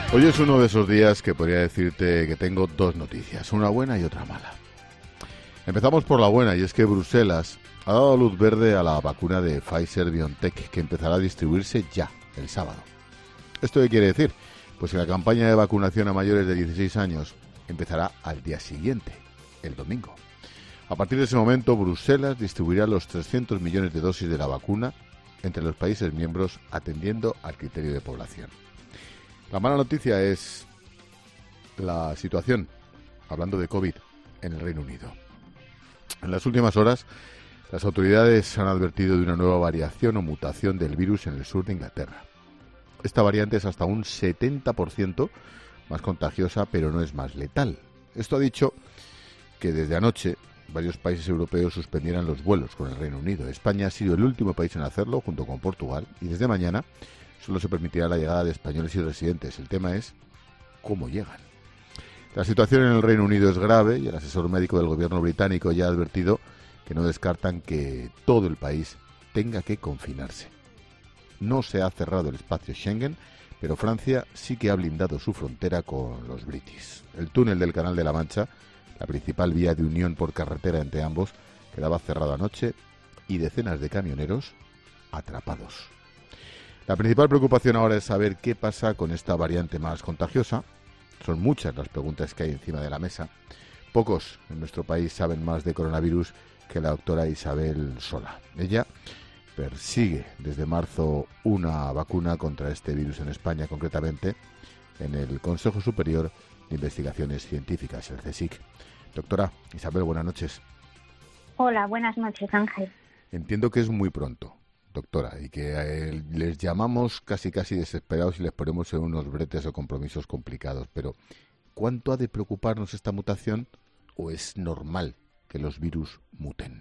Hoy es uno de esos días que podría decirte que tengo dos noticias, una buena y otra mala. Empezamos por la buena, y es que Bruselas ha dado luz verde a la vacuna de Pfizer-BioNTech, que empezará a distribuirse ya, el sábado. ¿Esto qué quiere decir? Pues que la campaña de vacunación a mayores de 16 años empezará al día siguiente, el domingo. A partir de ese momento, Bruselas distribuirá los 300 millones de dosis de la vacuna entre los países miembros, atendiendo al criterio de población. La mala noticia es la situación, hablando de COVID, en el Reino Unido. En las últimas horas, las autoridades han advertido de una nueva variación o mutación del virus en el sur de Inglaterra. Esta variante es hasta un 70% más contagiosa, pero no es más letal. Esto ha dicho que desde anoche varios países europeos suspendieran los vuelos con el Reino Unido. España ha sido el último país en hacerlo, junto con Portugal, y desde mañana solo se permitirá la llegada de españoles y residentes. El tema es cómo llegan. La situación en el Reino Unido es grave y el asesor médico del gobierno británico ya ha advertido que no descartan que todo el país tenga que confinarse. No se ha cerrado el espacio Schengen, pero Francia sí que ha blindado su frontera con los britis. El túnel del Canal de la Mancha, la principal vía de unión por carretera entre ambos, quedaba cerrado anoche y decenas de camioneros atrapados. La principal preocupación ahora es saber qué pasa con esta variante más contagiosa. Son muchas las preguntas que hay encima de la mesa. Pocos en nuestro país saben más de coronavirus que la doctora Isabel Sola. Ella persigue desde marzo una vacuna contra este virus en España, concretamente en el Consejo Superior de Investigaciones Científicas, el CSIC. Doctora Isabel, buenas noches. Hola, buenas noches, Ángel. Entiendo que es muy pronto, doctora, y que les llamamos casi desesperados y les ponemos en unos bretes o compromisos complicados, pero ¿cuánto ha de preocuparnos esta mutación o es normal que los virus muten?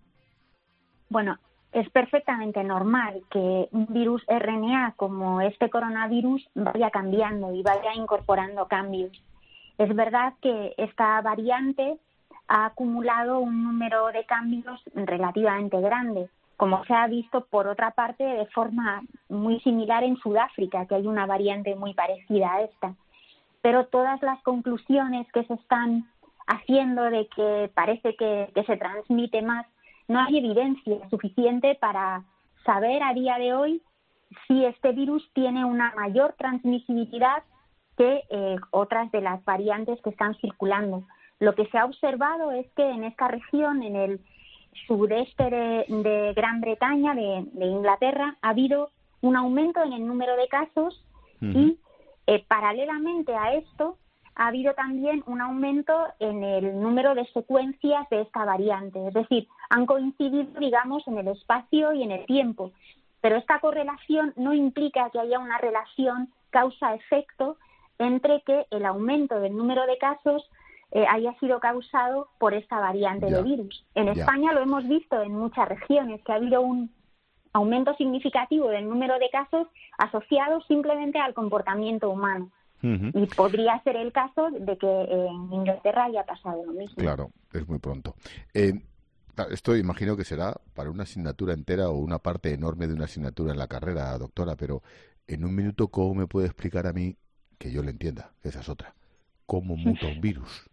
Bueno, es perfectamente normal que un virus RNA como este coronavirus vaya cambiando y vaya incorporando cambios. Es verdad que esta variante ha acumulado un número de cambios relativamente grande, como se ha visto, por otra parte, de forma muy similar en Sudáfrica, que hay una variante muy parecida a esta. Pero todas las conclusiones que se están haciendo de que parece que se transmite más, no hay evidencia suficiente para saber a día de hoy si este virus tiene una mayor transmisibilidad que otras de las variantes que están circulando. Lo que se ha observado es que en esta región, en el sudeste de Gran Bretaña, de Inglaterra, ha habido un aumento en el número de casos y paralelamente a esto ha habido también un aumento en el número de secuencias de esta variante. Es decir, han coincidido, digamos, en el espacio y en el tiempo. Pero esta correlación no implica que haya una relación causa-efecto entre que el aumento del número de casos haya sido causado por esta variante de virus. En España lo hemos visto en muchas regiones, que ha habido un aumento significativo del número de casos asociados simplemente al comportamiento humano. Y podría ser el caso de que en Inglaterra haya pasado lo mismo. Claro, es muy pronto. Esto imagino que será para una asignatura entera o una parte enorme de una asignatura en la carrera, doctora, pero en un minuto, ¿cómo me puede explicar a mí, que yo le entienda, que esa es otra, cómo muta un virus?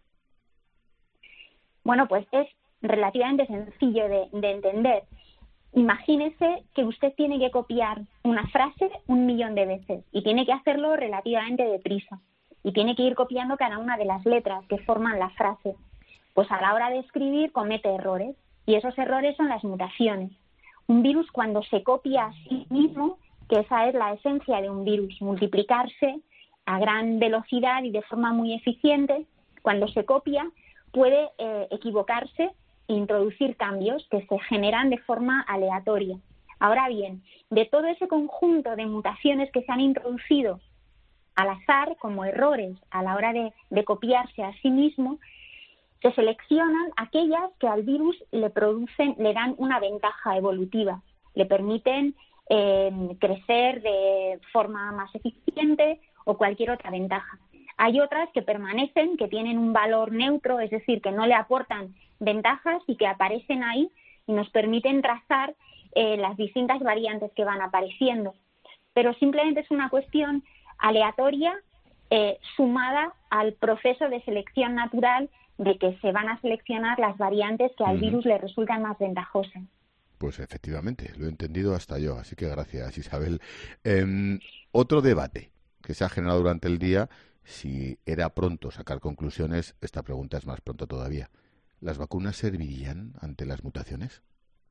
Bueno, pues es relativamente sencillo de entender. Imagínese que usted tiene que copiar una frase 1.000.000 de veces y tiene que hacerlo relativamente deprisa y tiene que ir copiando cada una de las letras que forman la frase. Pues a la hora de escribir comete errores y esos errores son las mutaciones. Un virus, cuando se copia a sí mismo, que esa es la esencia de un virus, multiplicarse a gran velocidad y de forma muy eficiente, cuando se copia puede equivocarse e introducir cambios que se generan de forma aleatoria. Ahora bien, de todo ese conjunto de mutaciones que se han introducido al azar como errores a la hora de copiarse a sí mismo, se seleccionan aquellas que al virus le dan una ventaja evolutiva, le permiten crecer de forma más eficiente o cualquier otra ventaja. Hay otras que permanecen, que tienen un valor neutro, es decir, que no le aportan ventajas y que aparecen ahí y nos permiten trazar las distintas variantes que van apareciendo. Pero simplemente es una cuestión aleatoria sumada al proceso de selección natural de que se van a seleccionar las variantes que al virus le resultan más ventajosas. Pues efectivamente, lo he entendido hasta yo, así que gracias, Isabel. Otro debate que se ha generado durante el día, si era pronto sacar conclusiones, esta pregunta es más pronto todavía. ¿Las vacunas servirían ante las mutaciones?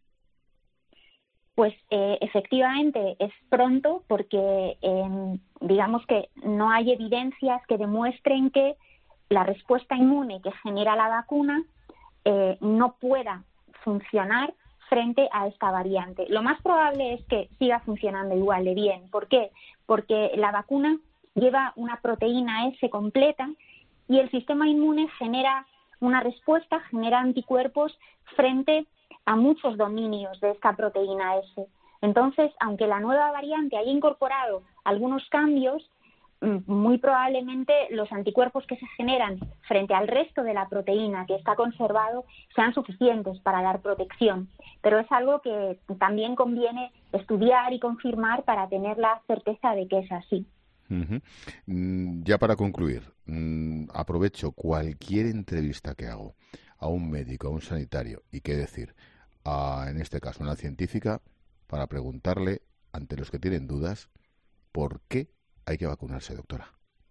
Pues efectivamente es pronto porque digamos que no hay evidencias que demuestren que la respuesta inmune que genera la vacuna no pueda funcionar frente a esta variante. Lo más probable es que siga funcionando igual de bien. ¿Por qué? Porque la vacuna lleva una proteína S completa y el sistema inmune genera una respuesta, genera anticuerpos frente a muchos dominios de esta proteína S. Entonces, aunque la nueva variante haya incorporado algunos cambios, muy probablemente los anticuerpos que se generan frente al resto de la proteína que está conservado sean suficientes para dar protección. Pero es algo que también conviene estudiar y confirmar para tener la certeza de que es así. Ya para concluir, aprovecho cualquier entrevista que hago a un médico, a un sanitario, y qué decir, en este caso una científica, para preguntarle, ante los que tienen dudas, ¿por qué hay que vacunarse, doctora?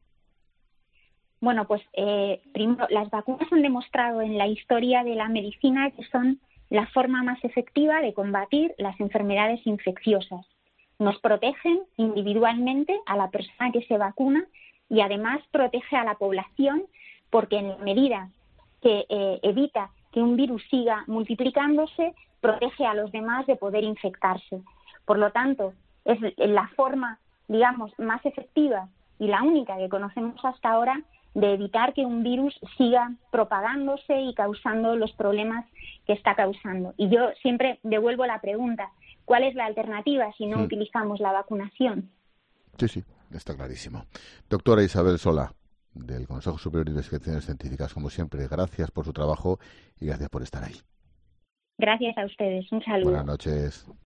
Bueno, pues primero, las vacunas han demostrado en la historia de la medicina que son la forma más efectiva de combatir las enfermedades infecciosas. Nos protegen individualmente a la persona que se vacuna y además protege a la población porque en la medida que evita que un virus siga multiplicándose, protege a los demás de poder infectarse. Por lo tanto, es la forma, digamos, más efectiva y la única que conocemos hasta ahora de evitar que un virus siga propagándose y causando los problemas que está causando. Y yo siempre devuelvo la pregunta, ¿cuál es la alternativa si no utilizamos la vacunación? Sí, está clarísimo. Doctora Isabel Solà, del Consejo Superior de Investigaciones Científicas, como siempre, gracias por su trabajo y gracias por estar ahí. Gracias a ustedes. Un saludo. Buenas noches.